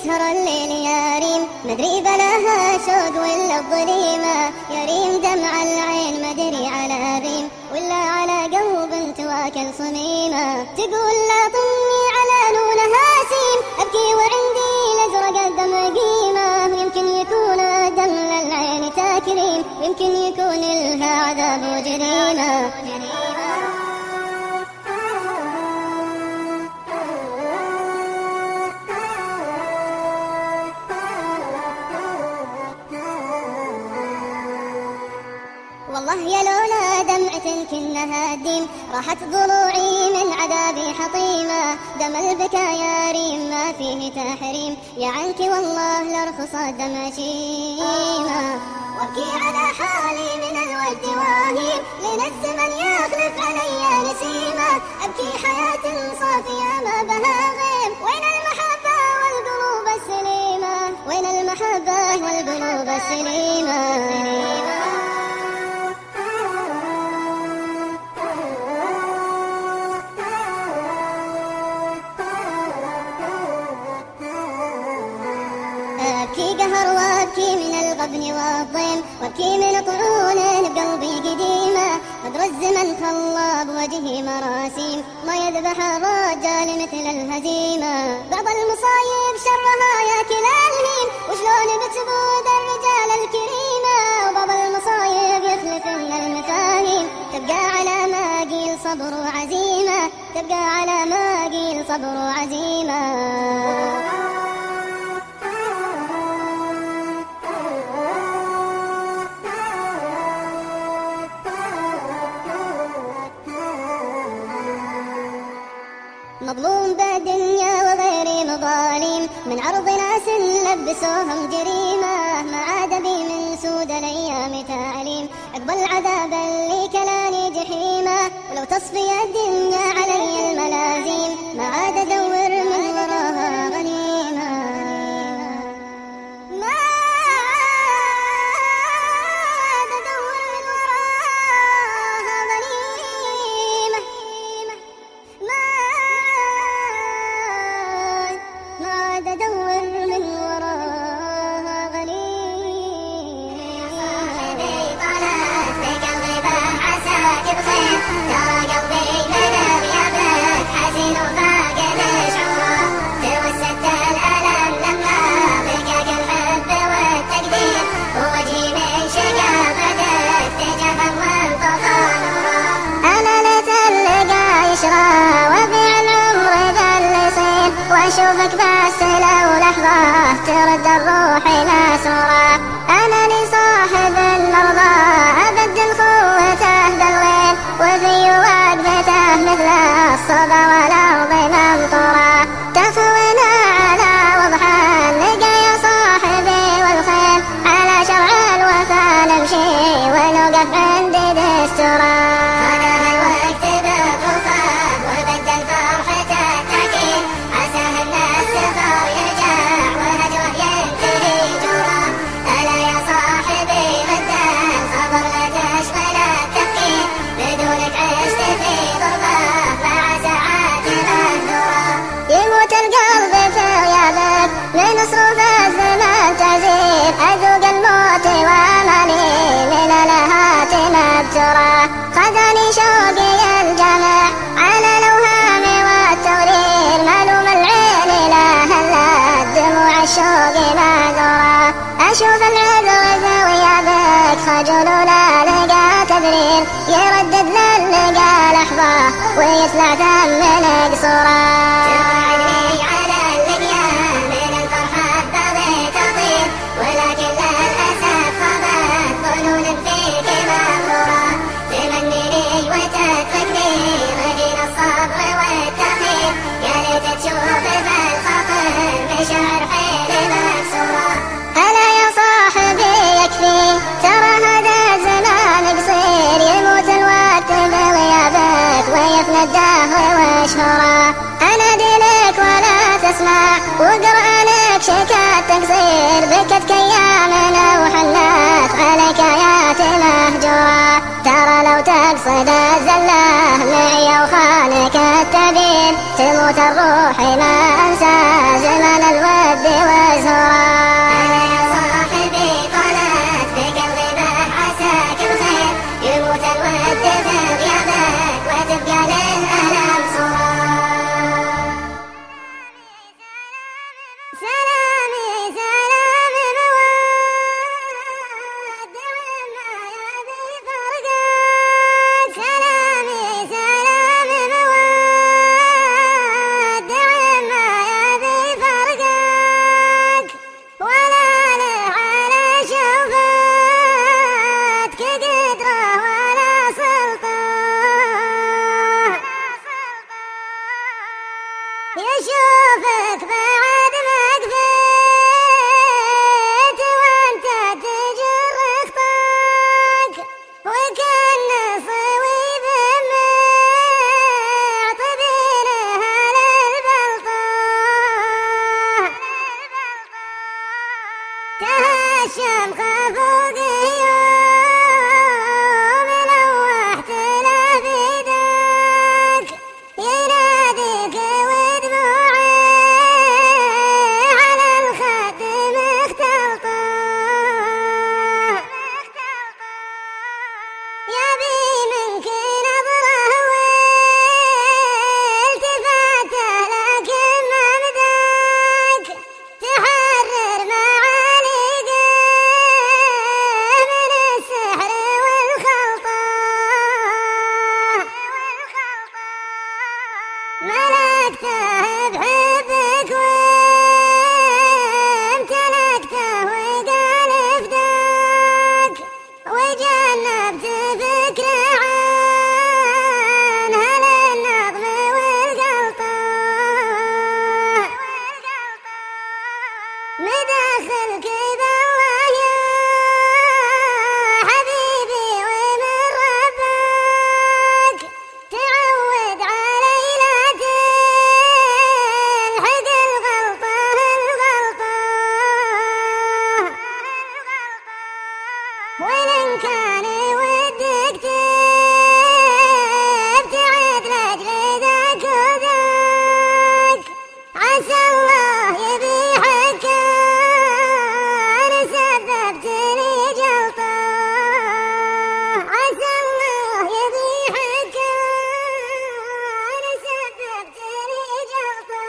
يسهر الليل يا ريم، مدري بلاها شوق ولا الظليمة، يا ريم دمع العين مدري على ريم ولا على قلب تواكل صميمة. تقول لا طمي على لونها سيم، أبكي وعندي الأزرق الدمع قيمة، يمكن يكون الدم للعين تكريم، يمكن يكون لها عذاب وجريمة. والله يا لولا دمعة كنها الديم، راحت ضلوعي من عذابي حطيمة، دم البكا يا ريم ما فيه تحريم، يا عنك والله لرخص الدمع شيمة. وابكي على حالي من الود واهيم، لين الزمن يخلف علي نسيمة، أبكي حياة صافية ما بها غيم، وين المحبة والقلوب السليمة، وين المحبة والقلوب السليمة. أبكي قهر وأبكي من الغبن والضيم، وأبكي من طعون بقلبي قديمة، قدر الزمن خلى بوجهي مراسيم، ما يذبح الرجال مثل الهزيمة. بعض المصايب شرها ياكل الهيم، وشلون بتبود الرجال الكريمة، وبعض المصايب يخلفن المفاهيم، تبقى على ما قيل صبر وعزيمة، تبقى على ما قيل صبر وعزيمة. مظلوم بالدنيا وغيري مظالم، من عرض ناس لبسوهم جريمة، ما عاد بي من سود الأيام تعليم، أقبل العذاب اللي كلاني جحيمة، ولو تصفي الدنيا علي الملازم، ما عاد أدور من وراها غنيمة. واشوفك بس لو لحظة ترد الروح إلى سورة، أنا لي صاحب المرضى أبدل قوته بالليل، وفي وقفته مثل الصبا والأرض ممطورة، تخوينا على وضحى نلقى يا صاحبي والخيل، على شرع الوفا نمشي ونوقف عند دستورة. من صروف الزمان تزيد أذوق الموت وأماني، من لهات مبتورة خذني شوقي الجمع على الأوهام والتورير، ملوم العين لا هلت دموع الشوق معذورة، أشوف العذر زاوية بك خجل ولا لقى تبرير، يردد للقى لحظة ويطلع ثم قصورة. ألا يا صاحبي يكفي، ترى هذا الزمان قصير، يموت الوقت بغيابك ويفنى الدهر واشهره، أنا دينك ولا تسمع وقرأ لك شكات تقصير، بكتك أيامنا وحلت عليك آيات مهجورة، ترى لو تقصد الزله معي وخانك التبين، تموت الروح ما أنسى زمن الود وشوفك بعد ما قفيت وانت تجر خطاك وكان صويب معطبينها للبلطة تهشم خفوق يوم لوحت له بيدك يناديك ودموعه على الخد مختلطة يبي منك نظرة والتفاته لكن ما مداك تحرر معالقه من السحر والخلطة ملكته بحبك وامتلكته وقال فداك وجنبت فكره عنها للنظم والقلطة مدخل كذا الله يا حبيبي ومن ربك تعود علي لا تلحق الغلطة وإن كان ودك تبتعد لأجل ذاك وذاك عسى الله يبي حقك أنا سببت لي جلطة عسى الله يبي حقك أنا سببت لي جلطة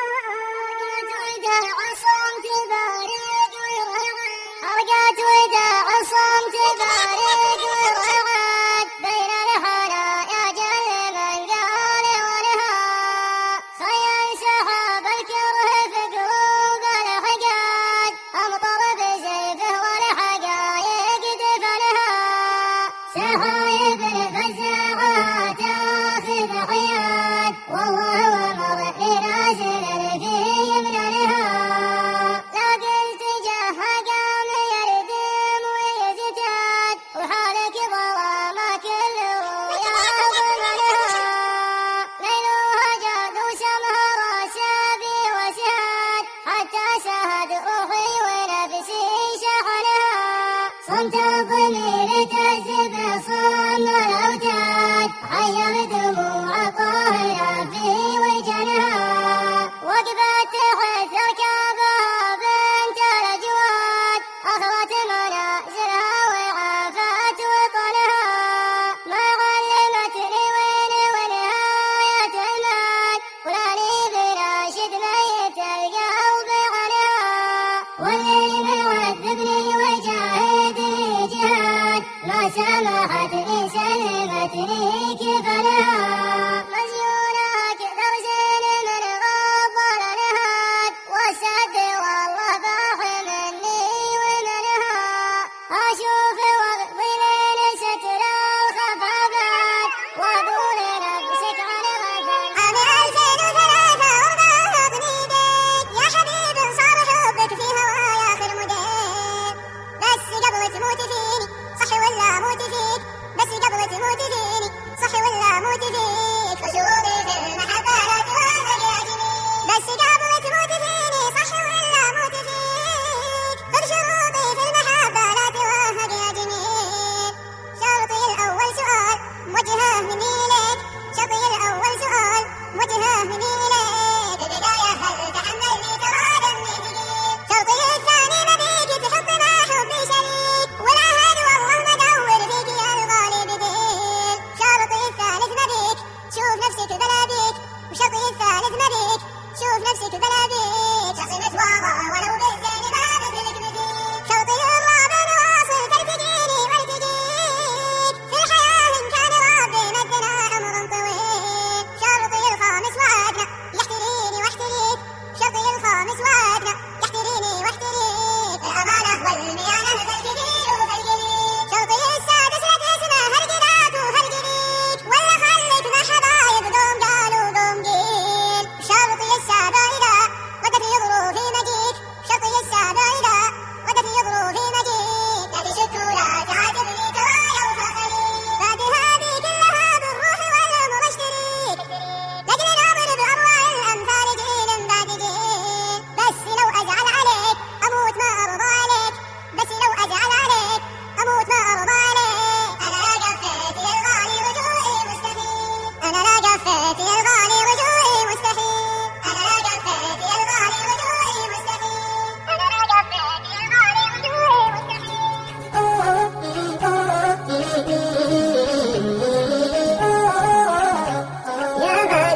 أوقات وداع صمت بارد ورعد بين الحنايا جل من قال ولها خيال سحاب الكره في قلوب الحقاد أمطر بسيفه والحقايق دفنها سحايب الفزاعات تاخذ حياد والله ومر لنازل في يمنها لا قلت جهق يردم ويزداد وحالك ظلامة كله يا ضمنها ليلها جاد وشمها راسبي وسهاد حتى شهد روحي ونفسي شحنها صمت الضمير تهزب صم الأوتاد حير دموع طاهرة في وجنها وقفت تحت ركابها بنت الأجواد أخذت منازلها وعافت وطنها ما علمتني وين ونهاية المال ولاني بناشد ميت القلب عنها واللي من وذبني وجاهدني جهاد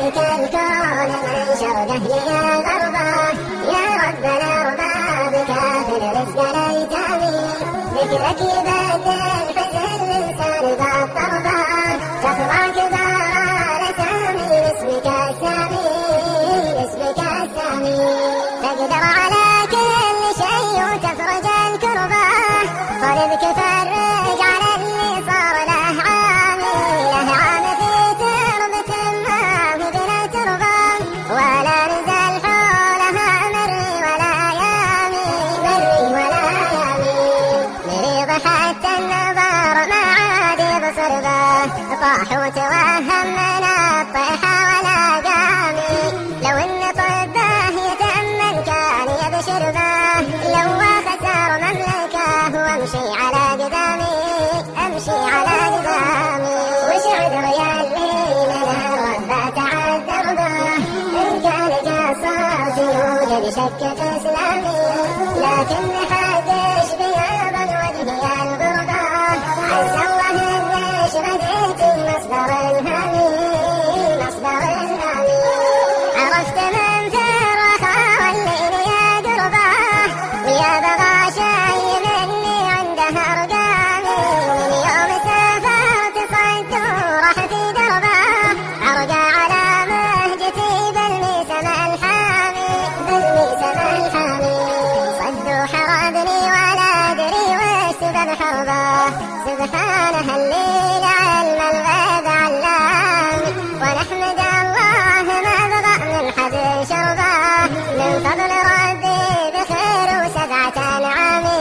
مالك الكون من شرقه لي غربه، يا ربنا ارضى بكافل رزق الايتام، ذكرك يبدل حزن الانسان بالطربه، تطلع كبار الاسامي لاسمك السامي، لاسمك السامي، تقدر على كل شيء وتفرج الكربه، طربك فرج على اللي صار له عامي، له عام في تربة ما في بلا تربه، ولا نزل حولها مري ولا يامي، مري ولا يامي، مريض حتى النظر ما عاد يبصر به، طاح وتوهم من الطيحة ولا قامي، لو ان طبه يتأمل كان يبشر به، لو خسر مملكه وامشي على قدامي، امشي على قدامي، وش عذر يا الليل الرب تعذر به، ان كان قصاص يوجد شك في اسلامي، لكن حدش بياض الوجه الغربه، عز الله النش رديتي مصدر الهامي، مصدر الهامي، عرفت من في الرخاء والليل يا قربه، ويا بغى شي مني عنده ارقامي، من يوم سافرت صدت وراح في دربه، ارقى على مهجتي بالميسم الحامي، بالميسم الحامي، صدوا حربني ولا ادري وش سبب حربه، سبحانه اللي لعلم الغيب علامي، ونحمد الله ما بغى من حد شربه، من فضل ربي بخير وسبعة انعامي،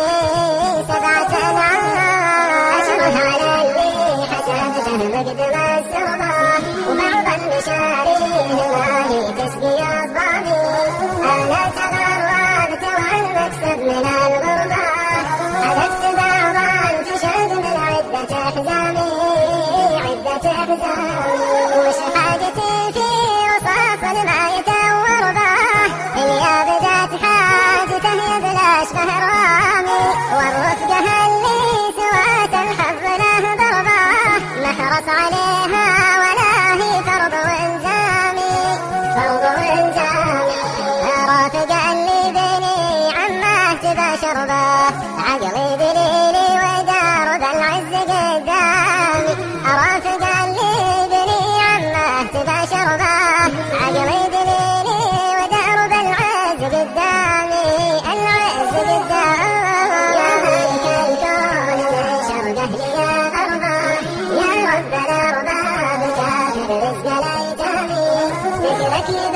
سبعة انعام، اشره على اللي حسبته مقدم السربه، وبعض المشاريه ما هي تسقي اصبابي، انا تغربت والمكسب من الغربه، حدثت بعضا تشد من عدة احزامي، عدة احزامي، وش حاجتي في وصاف ما يتور به، اللي بدات حاجته يبلاش فهرامي، والرفقه اللي سوات الحظ له ضربه، محرص عليها ولا هي فرض وانزامي، فرض وانزامي، رافق اللي بني عمه تبى شربه، عقلي دليلي ودار بالعز قدامي، رافق اللي بني عمه تبى شربه، عقلي دليلي ودار بالعز قدامي، العز قدامي، يا مالك الكون من شرقه لي غربه، يا ربنا ارضى بكافر رزق الايتام، ذكرك